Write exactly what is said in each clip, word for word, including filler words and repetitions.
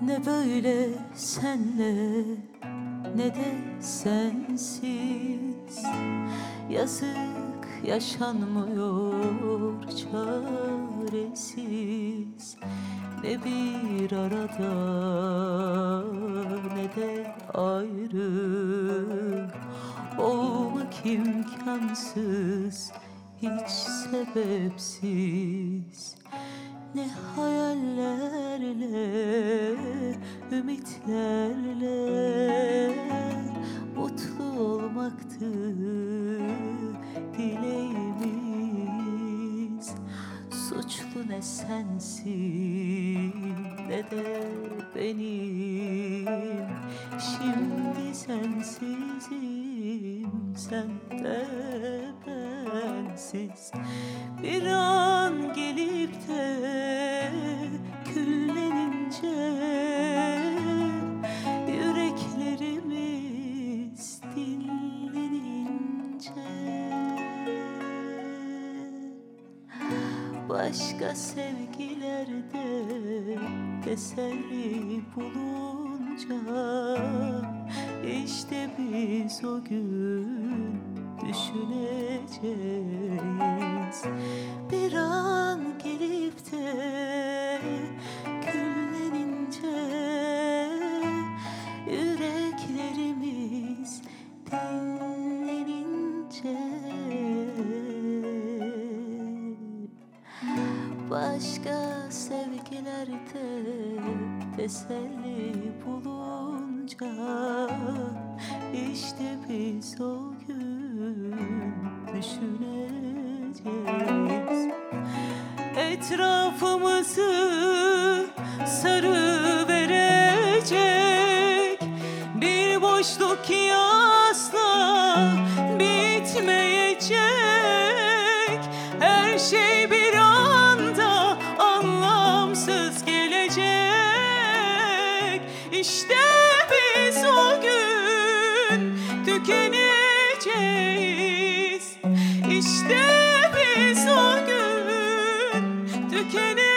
Ne böyle senle ne de sensiz, yazık yaşanmıyor çaresiz. Ne bir arada ne de ayrı olmak imkansız, hiç sebepsiz. Ne hayallerle, ümitlerle mutlu olmaktı dileğimiz. Suçlu ne sensin ne de benim, şimdi sensizim, sen de bensiz. Bir an gelip de küllenince yüreklerimiz dinlenince, başka sevgilerde teselli bulunca, işte biz o gün düşüneceğiz. Bir an gelip de küllenince yüreklerimiz dinlenince, başka sevgilerde teselli bulunca, işte biz o gün düşüneceğiz. Etrafımızı sarıverecek bir boşluk ki asla bitmeyecek. Her şey bir anda anlamsız gelecek. İşte biz o gün tükeneceğiz. İşte biz o gün tükeneceğiz.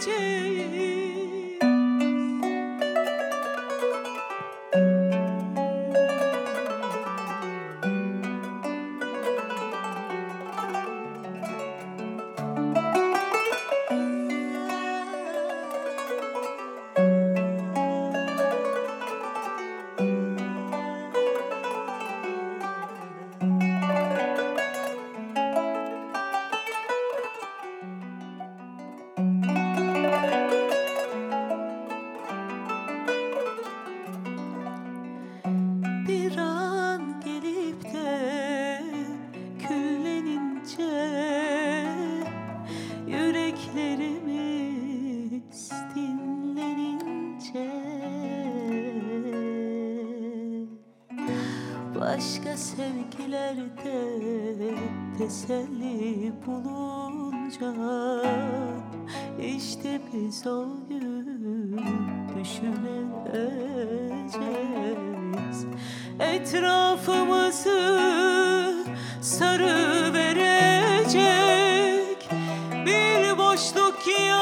Bir an gelip de küllenince yüreklerimiz dinlenince, başka sevgilerde teselli bulunca, işte biz o gün düşüneceğiz. Etrafımızı sarıverecek bir boşluk ki